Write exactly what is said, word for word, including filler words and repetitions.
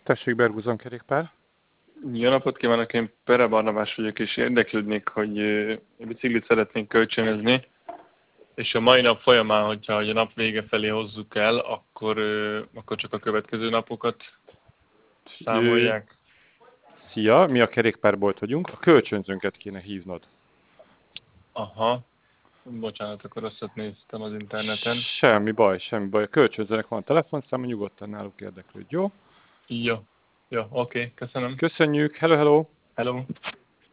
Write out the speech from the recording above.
Tessék, Berguzon kerékpár. Jó napot kívánok, én Pere Barnabás vagyok, és érdeklődnék, hogy ö, biciklit szeretnénk kölcsönözni, és a mai nap folyamán, hogyha hogy a nap vége felé hozzuk el, akkor, ö, akkor csak a következő napokat Ö, számolják. Szia, mi a kerékpárbolt vagyunk. A kölcsönzőnket kéne hívnod. Aha, bocsánat, akkor rosszat néztem az interneten. Semmi baj, semmi baj. A kölcsönzőnek van a telefonszáma, nyugodtan náluk érdeklődj, jó? Jó, jó, oké, köszönöm. Köszönjük, hello, hello! Hello!